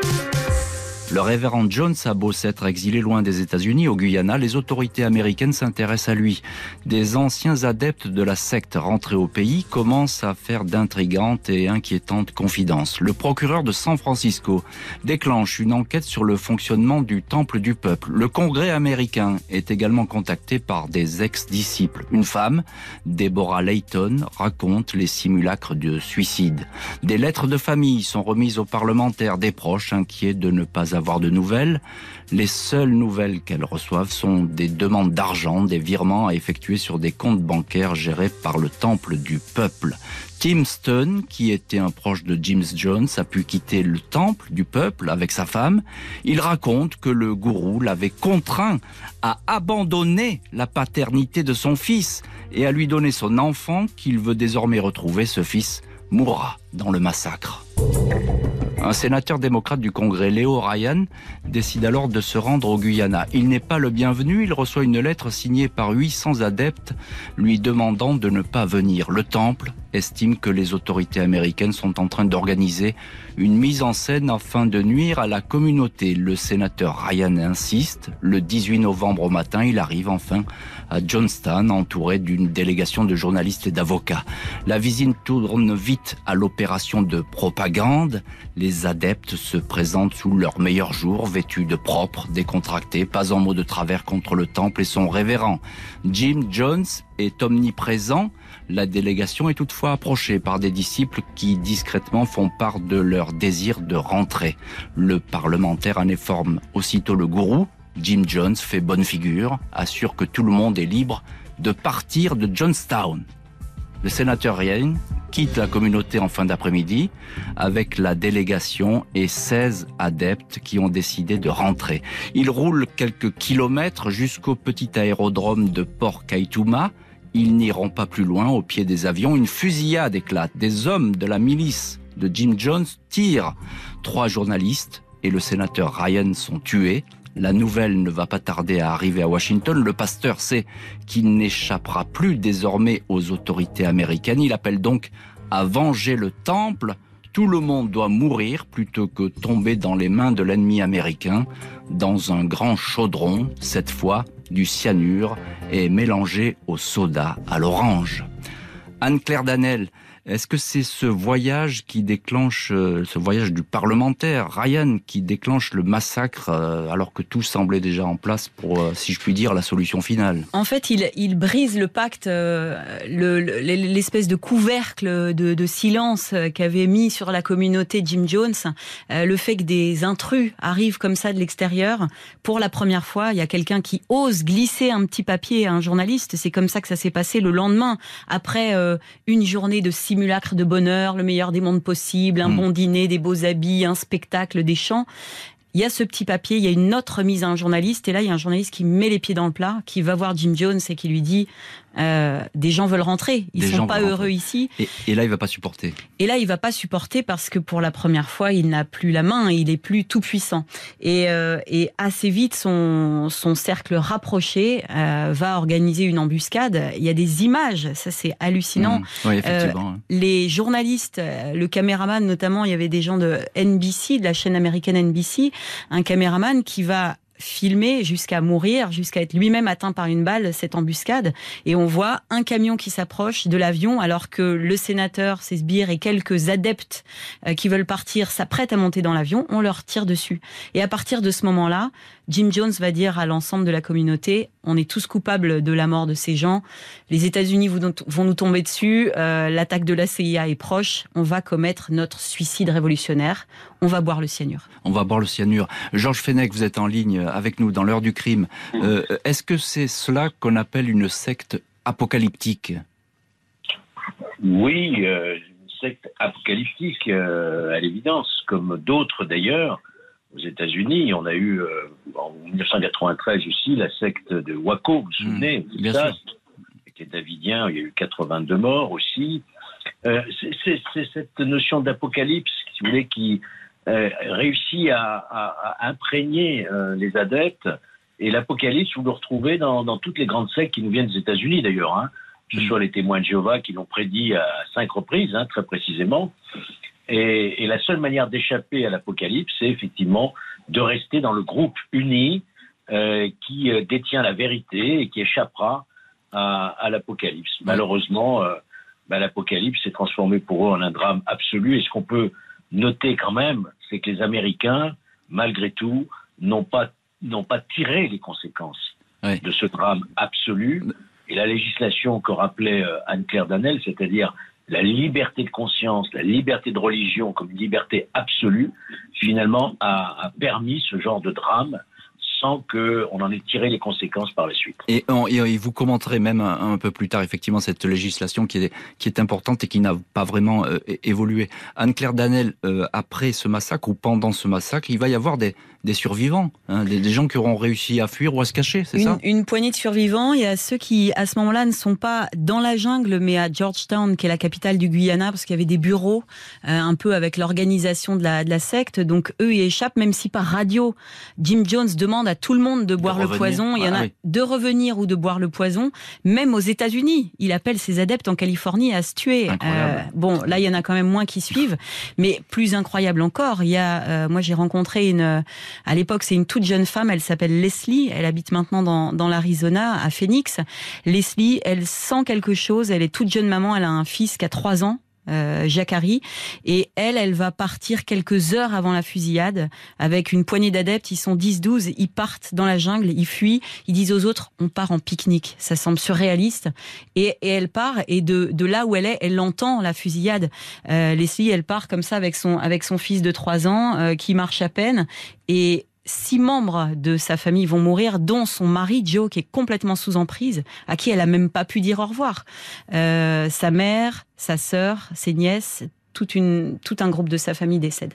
Le révérend Jones a beau s'être exilé loin des États-Unis, au Guyana, les autorités américaines s'intéressent à lui. Des anciens adeptes de la secte rentrés au pays commencent à faire d'intrigantes et inquiétantes confidences. Le procureur de San Francisco déclenche une enquête sur le fonctionnement du Temple du Peuple. Le Congrès américain est également contacté par des ex-disciples. Une femme, Deborah Layton, raconte les simulacres de suicide. Des lettres de famille sont remises aux parlementaires, des proches inquiets de ne pas avoir avoir de nouvelles. Les seules nouvelles qu'elles reçoivent sont des demandes d'argent, des virements à effectuer sur des comptes bancaires gérés par le Temple du Peuple. Tim Stone, qui était un proche de James Jones, a pu quitter le Temple du Peuple avec sa femme. Il raconte que le gourou l'avait contraint à abandonner la paternité de son fils et à lui donner son enfant qu'il veut désormais retrouver. Ce fils mourra dans le massacre. Un sénateur démocrate du Congrès, Leo Ryan, décide alors de se rendre au Guyana. Il n'est pas le bienvenu, il reçoit une lettre signée par huit cents adeptes lui demandant de ne pas venir. Le Temple estime que les autorités américaines sont en train d'organiser une mise en scène afin de nuire à la communauté. Le sénateur Ryan insiste. Le dix-huit novembre au matin, il arrive enfin à Johnstown, entouré d'une délégation de journalistes et d'avocats. La visite tourne vite à l'opération de propagande. Les adeptes se présentent sous leur meilleur jour, vêtus de propre, décontractés, pas un mot de travers contre le temple et son révérend. Jim Jones est omniprésent. La délégation est toutefois approchée par des disciples qui discrètement font part de leur désir de rentrer. Le parlementaire en informe aussitôt le gourou. Jim Jones fait bonne figure, assure que tout le monde est libre de partir de Johnstown. Le sénateur Ryan quitte la communauté en fin d'après-midi avec la délégation et seize adeptes qui ont décidé de rentrer. Il roule quelques kilomètres jusqu'au petit aérodrome de Port Kaituma. Ils n'iront pas plus loin au pied des avions. Une fusillade éclate. Des hommes de la milice de Jim Jones tirent. Trois journalistes et le sénateur Ryan sont tués. La nouvelle ne va pas tarder à arriver à Washington. Le pasteur sait qu'il n'échappera plus désormais aux autorités américaines. Il appelle donc à venger le temple. Tout le monde doit mourir plutôt que tomber dans les mains de l'ennemi américain. Dans un grand chaudron, cette fois, du cyanure est mélangé au soda à l'orange. Anne-Claire Danel, est-ce que c'est ce voyage qui déclenche, euh, ce voyage du parlementaire, Ryan, qui déclenche le massacre euh, alors que tout semblait déjà en place pour, euh, si je puis dire, la solution finale? En fait, il, il brise le pacte, euh, le, le, l'espèce de couvercle de, de silence qu'avait mis sur la communauté Jim Jones. Euh, le fait que des intrus arrivent comme ça de l'extérieur, pour la première fois, il y a quelqu'un qui ose glisser un petit papier à un journaliste. C'est comme ça que ça s'est passé le lendemain, après euh, une journée de simulacre de bonheur, le meilleur des mondes possibles, un mmh. bon dîner, des beaux habits, un spectacle, des chants. Il y a ce petit papier, il y a une note remise à un journaliste, et là, il y a un journaliste qui met les pieds dans le plat, qui va voir Jim Jones et qui lui dit euh, « Des gens veulent rentrer, ils ne sont pas heureux rentrer. ici. » et, et là, il ne va pas supporter. Et là, il ne va pas supporter parce que pour la première fois, il n'a plus la main, il n'est plus tout puissant. Et, euh, et assez vite, son, son cercle rapproché euh, va organiser une embuscade. Il y a des images, ça c'est hallucinant. Mmh. Oui, effectivement. Euh, les journalistes, le caméraman notamment, il y avait des gens de N B C, de la chaîne américaine N B C, un caméraman qui va filmer jusqu'à mourir, jusqu'à être lui-même atteint par une balle, cette embuscade. Et on voit un camion qui s'approche de l'avion alors que le sénateur, ses sbires et quelques adeptes euh, qui veulent partir s'apprêtent à monter dans l'avion. On leur tire dessus. Et à partir de ce moment-là, Jim Jones va dire à l'ensemble de la communauté « On est tous coupables de la mort de ces gens. Les États-Unis vont nous tomber dessus. Euh, l'attaque de la C I A est proche. On va commettre notre suicide révolutionnaire. On va boire le cyanure. » On va boire le cyanure. Georges Fenech, vous êtes en ligne avec nous dans l'heure du crime. Euh, est-ce que c'est cela qu'on appelle une secte apocalyptique? Oui, euh, une secte apocalyptique, euh, à l'évidence, comme d'autres d'ailleurs. Aux États-Unis, on a eu euh, en dix-neuf cent quatre-vingt-treize aussi la secte de Waco, vous vous souvenez, mmh, bien sûr. Qui est davidien, il y a eu quatre-vingt-deux morts aussi. Euh, c'est, c'est, c'est cette notion d'apocalypse, si vous voulez, qui euh, réussit à, à, à imprégner euh, les adeptes. Et l'apocalypse, vous le retrouvez dans, dans toutes les grandes sectes qui nous viennent des États-Unis d'ailleurs, hein, que ce soit les témoins de Jéhovah qui l'ont prédit à cinq reprises, hein, très précisément. Et, et la seule manière d'échapper à l'apocalypse, c'est effectivement de rester dans le groupe uni euh, qui euh, détient la vérité et qui échappera à, à l'apocalypse. Malheureusement, euh, bah, l'apocalypse s'est transformé pour eux en un drame absolu. Et ce qu'on peut noter quand même, c'est que les Américains, malgré tout, n'ont pas, n'ont pas tiré les conséquences oui. de ce drame absolu. Et la législation que rappelait euh, Anne-Claire Danel, c'est-à-dire la liberté de conscience, la liberté de religion comme une liberté absolue, finalement, a, a permis ce genre de drame sans qu'on en ait tiré les conséquences par la suite. Et, on, et vous commenterez même un, un peu plus tard effectivement cette législation qui est, qui est importante et qui n'a pas vraiment euh, évolué. Anne-Claire Danel, euh, après ce massacre ou pendant ce massacre, il va y avoir des, des survivants, hein, des, des gens qui auront réussi à fuir ou à se cacher, c'est une, ça ? Une poignée de survivants. Il y a ceux qui, à ce moment-là, ne sont pas dans la jungle, mais à Georgetown, qui est la capitale du Guyana, parce qu'il y avait des bureaux, euh, un peu avec l'organisation de la, de la secte. Donc eux, ils échappent, même si par radio, Jim Jones demande à tout le monde de boire de le revenir. poison. Il y en a ah, oui. de revenir ou de boire le poison. Même aux États-Unis, il appelle ses adeptes en Californie à se tuer. Euh, bon, là, il y en a quand même moins qui suivent. Mais plus incroyable encore, il y a, euh, moi, j'ai rencontré une, à l'époque, c'est une toute jeune femme. Elle s'appelle Leslie. Elle habite maintenant dans, dans l'Arizona, à Phoenix. Leslie, elle sent quelque chose. Elle est toute jeune maman. Elle a un fils qui a trois ans. Euh, Jacari, et elle, elle va partir quelques heures avant la fusillade avec une poignée d'adeptes, ils sont dix douze, ils partent dans la jungle, ils fuient, ils disent aux autres, on part en pique-nique, ça semble surréaliste, et, et elle part, et de, de là où elle est, elle entend la fusillade. Euh, Leslie, elle part comme ça avec son, avec son fils de trois ans, euh, qui marche à peine, et six membres de sa famille vont mourir, dont son mari, Joe, qui est complètement sous emprise, à qui elle a même pas pu dire au revoir. Euh, sa mère, sa sœur, ses nièces, toute une, tout un groupe de sa famille décède.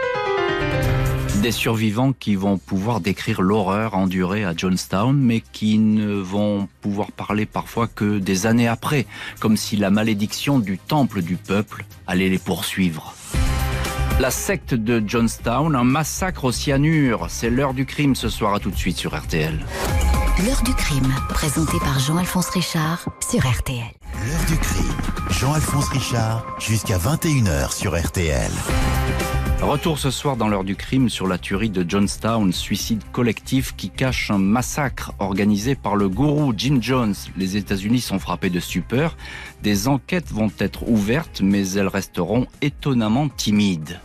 Des survivants qui vont pouvoir décrire l'horreur endurée à Jonestown, mais qui ne vont pouvoir parler parfois que des années après, comme si la malédiction du temple du peuple allait les poursuivre. La secte de Jonestown, un massacre au cyanure. C'est l'heure du crime ce soir, à tout de suite sur R T L. L'heure du crime, présenté par Jean-Alphonse Richard sur R T L. L'heure du crime, Jean-Alphonse Richard, jusqu'à vingt et une heures sur R T L. Retour ce soir dans l'heure du crime sur la tuerie de Jonestown, suicide collectif qui cache un massacre organisé par le gourou Jim Jones. Les États-Unis sont frappés de stupeur. Des enquêtes vont être ouvertes, mais elles resteront étonnamment timides.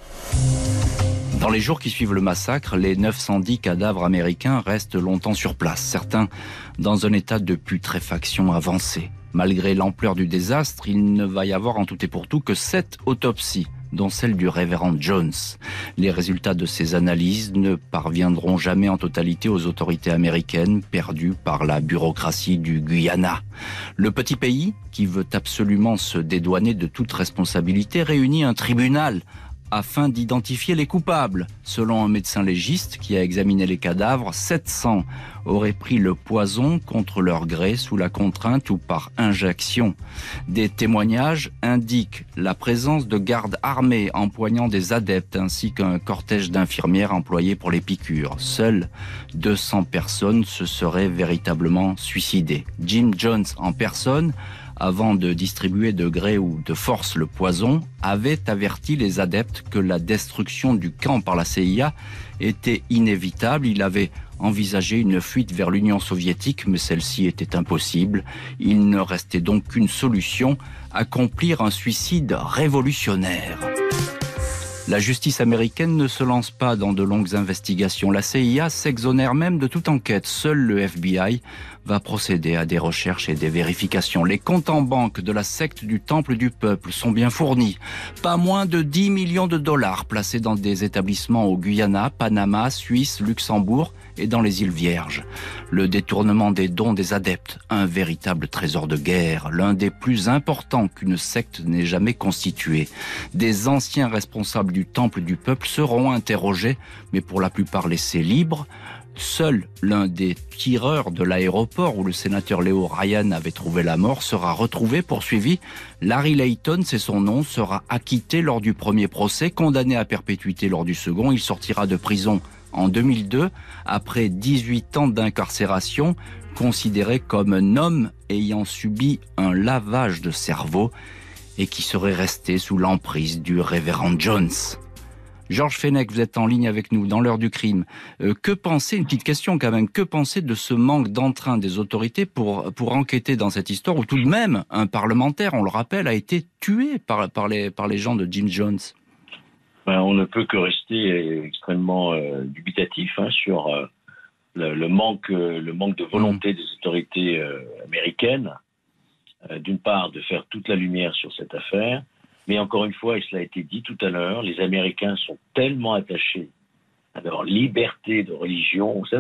Dans les jours qui suivent le massacre, les neuf cent dix cadavres américains restent longtemps sur place, certains dans un état de putréfaction avancé. Malgré l'ampleur du désastre, il ne va y avoir en tout et pour tout que sept autopsies, dont celle du révérend Jones. Les résultats de ces analyses ne parviendront jamais en totalité aux autorités américaines, perdues par la bureaucratie du Guyana. Le petit pays, qui veut absolument se dédouaner de toute responsabilité, réunit un tribunal afin d'identifier les coupables. Selon un médecin légiste qui a examiné les cadavres, sept cents auraient pris le poison contre leur gré, sous la contrainte ou par injection. Des témoignages indiquent la présence de gardes armés empoignant des adeptes ainsi qu'un cortège d'infirmières employées pour les piqûres. Seules deux cents personnes se seraient véritablement suicidées. Jim Jones en personne, avant de distribuer de gré ou de force le poison, avait averti les adeptes que la destruction du camp par la C I A était inévitable. Il avait envisagé une fuite vers l'Union soviétique, mais celle-ci était impossible. Il ne restait donc qu'une solution, accomplir un suicide révolutionnaire. La justice américaine ne se lance pas dans de longues investigations. La C I A s'exonère même de toute enquête. Seul le F B I va procéder à des recherches et des vérifications. Les comptes en banque de la secte du Temple du Peuple sont bien fournis. Pas moins de dix millions de dollars placés dans des établissements au Guyana, Panama, Suisse, Luxembourg et dans les îles Vierges. Le détournement des dons des adeptes, un véritable trésor de guerre, l'un des plus importants qu'une secte n'ait jamais constitué. Des anciens responsables du Temple du Peuple seront interrogés, mais pour la plupart laissés libres. Seul l'un des tireurs de l'aéroport où le sénateur Leo Ryan avait trouvé la mort sera retrouvé, poursuivi. Larry Layton, c'est son nom, sera acquitté lors du premier procès, condamné à perpétuité lors du second. Il sortira de prison en deux mille deux, après dix-huit ans d'incarcération, considéré comme un homme ayant subi un lavage de cerveau et qui serait resté sous l'emprise du révérend Jones. Georges Fenech, vous êtes en ligne avec nous dans l'heure du crime. Euh, que penser, une petite question quand même, que penser de ce manque d'entrain des autorités pour, pour enquêter dans cette histoire où tout de même un parlementaire, on le rappelle, a été tué par, par, les, par les gens de Jim Jones? Ben, on ne peut que rester extrêmement euh, dubitatif hein, sur euh, le, le, manque, euh, le manque de volonté des autorités euh, américaines, euh, d'une part de faire toute la lumière sur cette affaire, mais encore une fois, et cela a été dit tout à l'heure, les Américains sont tellement attachés à leur liberté de religion. Vous savez,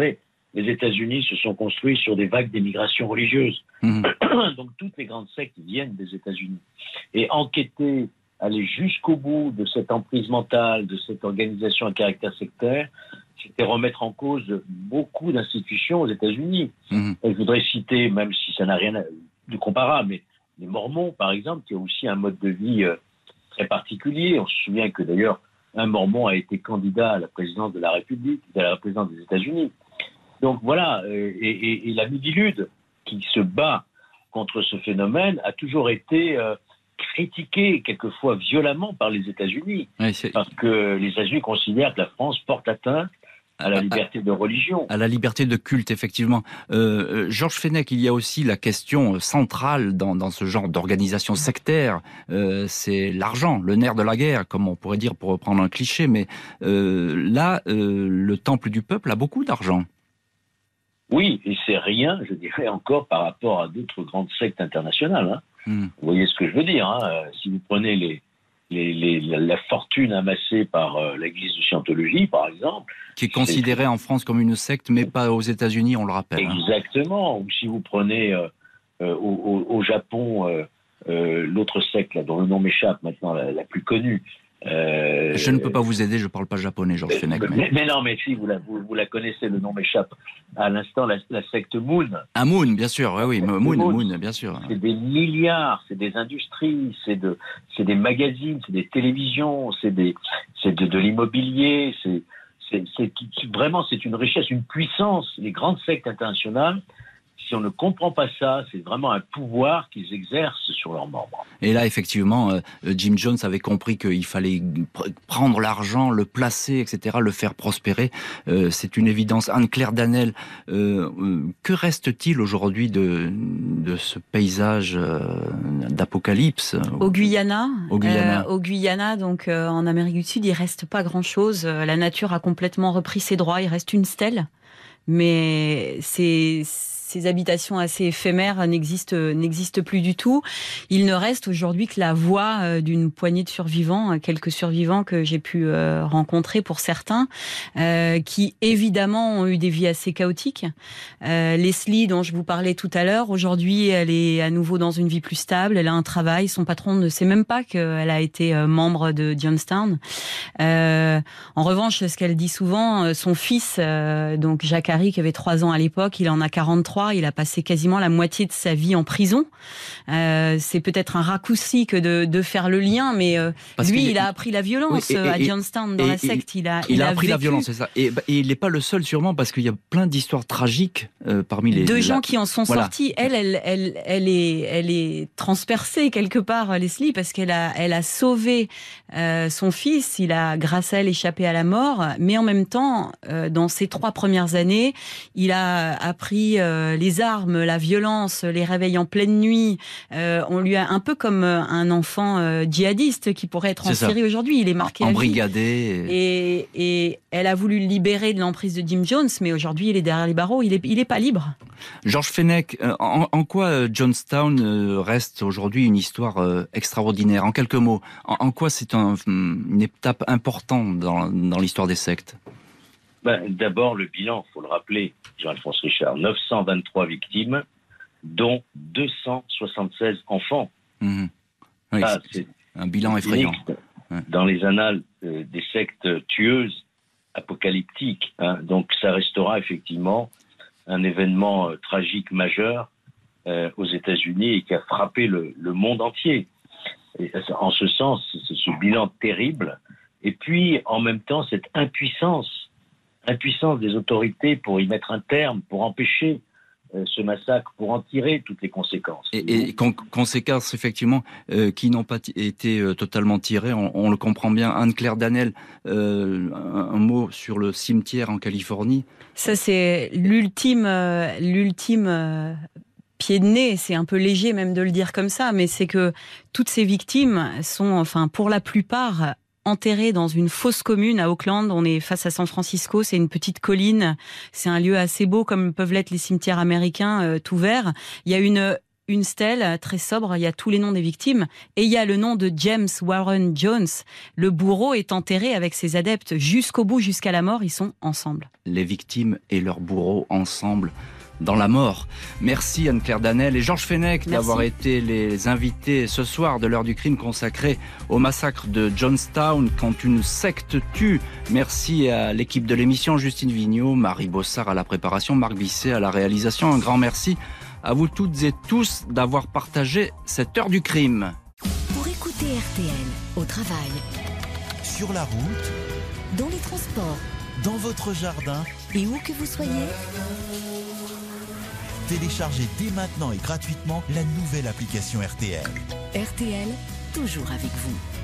les États-Unis se sont construits sur des vagues d'émigration religieuse. Mmh. Donc toutes les grandes sectes viennent des États-Unis. Et enquêter, aller jusqu'au bout de cette emprise mentale, de cette organisation à caractère sectaire, c'était remettre en cause beaucoup d'institutions aux États-Unis. Mmh. Et je voudrais citer, même si ça n'a rien de comparable, mais les Mormons, par exemple, qui ont aussi un mode de vie euh, très particulier. On se souvient que d'ailleurs, un Mormon a été candidat à la présidence de la République, à la présidence des États-Unis. Donc voilà, et, et, et la Midilude, qui se bat contre ce phénomène, a toujours été euh, critiquée, quelquefois violemment, par les États-Unis. Oui, parce que les États-Unis considèrent que la France porte atteinte à la liberté de religion. À la liberté de culte, effectivement. Euh, Georges Fenech, il y a aussi la question centrale dans, dans ce genre d'organisation sectaire, euh, c'est l'argent, le nerf de la guerre, comme on pourrait dire pour reprendre un cliché, mais euh, là, euh, le temple du peuple a beaucoup d'argent. Oui, et c'est rien, je dirais encore, par rapport à d'autres grandes sectes internationales. Hein. Mm. Vous voyez ce que je veux dire, hein. Si vous prenez les Les, les, la fortune amassée par euh, l'église de Scientologie, par exemple. Qui est considérée en France comme une secte, mais pas aux États-Unis, on le rappelle. Exactement. Hein. Ou si vous prenez euh, euh, au, au Japon, euh, euh, l'autre secte, là, dont le nom m'échappe maintenant, la, la plus connue. Euh, je ne peux pas vous aider, je ne parle pas japonais, Georges Fenech. Mais... Mais, mais non, mais si, vous la, vous, vous la connaissez, le nom m'échappe. À l'instant, la, la secte Moon. Ah, Moon, bien sûr, oui, oui, Moon, Moon, Moon, bien sûr. C'est des milliards, c'est des industries, c'est, de, c'est des magazines, c'est des télévisions, c'est, des, c'est de, de l'immobilier, c'est, c'est, c'est, vraiment, c'est une richesse, une puissance. Les grandes sectes internationales, si on ne comprend pas ça, c'est vraiment un pouvoir qu'ils exercent sur leurs membres. Et là, effectivement, euh, Jim Jones avait compris qu'il fallait pr- prendre l'argent, le placer, et cetera, le faire prospérer. Euh, c'est une évidence. Anne-Claire Danel, euh, euh, que reste-t-il aujourd'hui de, de ce paysage euh, d'apocalypse Au Guyana, au Guyana, euh, au Guyana donc euh, en Amérique du Sud, il reste pas grand-chose. La nature a complètement repris ses droits. Il reste une stèle, mais c'est ces habitations assez éphémères n'existent, n'existent plus du tout. Il ne reste aujourd'hui que la voix d'une poignée de survivants, quelques survivants que j'ai pu rencontrer pour certains, euh, qui évidemment ont eu des vies assez chaotiques. Euh, Leslie, dont je vous parlais tout à l'heure, aujourd'hui elle est à nouveau dans une vie plus stable, elle a un travail, son patron ne sait même pas qu'elle a été membre de Jonestown. Euh, en revanche, ce qu'elle dit souvent, son fils, euh, donc Jacques Harry, qui avait trois ans à l'époque, il en a quarante-trois, il a passé quasiment la moitié de sa vie en prison. Euh, c'est peut-être un raccourci que de, de faire le lien, mais euh, lui, il a appris la violence oui, et, et, à Jonestown, dans et, la secte. Il a, il il a a appris vécu. la violence, c'est ça. Et, et il n'est pas le seul, sûrement, parce qu'il y a plein d'histoires tragiques euh, parmi les... De les... gens qui en sont voilà. sortis. Elle, elle, elle, elle, est, elle est transpercée quelque part, Leslie, parce qu'elle a, elle a sauvé euh, son fils. Il a, grâce à elle, échappé à la mort. Mais en même temps, euh, dans ses trois premières années, il a appris euh, les armes, la violence, les réveils en pleine nuit. Euh, on lui a un peu comme un enfant euh, djihadiste qui pourrait être en C'est Syrie aujourd'hui. Il est marqué embrigadé. Et, et elle a voulu le libérer de l'emprise de Jim Jones, mais aujourd'hui il est derrière les barreaux. Il est, il est pas libre. Georges Fenech, en, en quoi Jonestown reste aujourd'hui une histoire extraordinaire? En quelques mots, en, en quoi c'est un, une étape importante dans, dans l'histoire des sectes? Ben, d'abord, le bilan, il faut le rappeler, Jean-Alphonse Richard, neuf cent vingt-trois victimes, dont deux cent soixante-seize enfants. Mmh. Oui, Ça, c'est, c'est un bilan effrayant. Dans les annales euh, des sectes tueuses, apocalyptiques. Hein. Donc ça restera effectivement un événement euh, tragique majeur euh, aux États-Unis et qui a frappé le, le monde entier. Et, en ce sens, c'est ce bilan terrible. Et puis, en même temps, cette impuissance impuissance des autorités pour y mettre un terme, pour empêcher euh, ce massacre, pour en tirer toutes les conséquences. Et, et con- conséquences, effectivement, euh, qui n'ont pas t- été euh, totalement tirées, on, on le comprend bien. Anne-Claire Danel, euh, un, un mot sur le cimetière en Californie. Ça, c'est l'ultime... Euh, l'ultime euh... pied de nez, c'est un peu léger même de le dire comme ça, mais c'est que toutes ces victimes sont, enfin, pour la plupart, enterrés dans une fosse commune à Oakland. On est face à San Francisco, c'est une petite colline. C'est un lieu assez beau, comme peuvent l'être les cimetières américains, euh, tout vert. Il y a une une stèle très sobre, il y a tous les noms des victimes et il y a le nom de James Warren Jones. Le bourreau est enterré avec ses adeptes jusqu'au bout, jusqu'à la mort, ils sont ensemble. Les victimes et leurs bourreaux ensemble dans la mort. Merci Anne-Claire Danel et Georges Fenech d'avoir été les invités ce soir de l'heure du crime consacré au massacre de Johnstown quand une secte tue. Merci à l'équipe de l'émission, Justine Vignot, Marie Bossard à la préparation, Marc Bisset à la réalisation. Un grand merci à vous toutes et tous d'avoir partagé cette heure du crime. Pour écouter R T L au travail, Sur la route, dans les transports dans votre jardin, et où que vous soyez, téléchargez dès maintenant et gratuitement la nouvelle application R T L. R T L, toujours avec vous.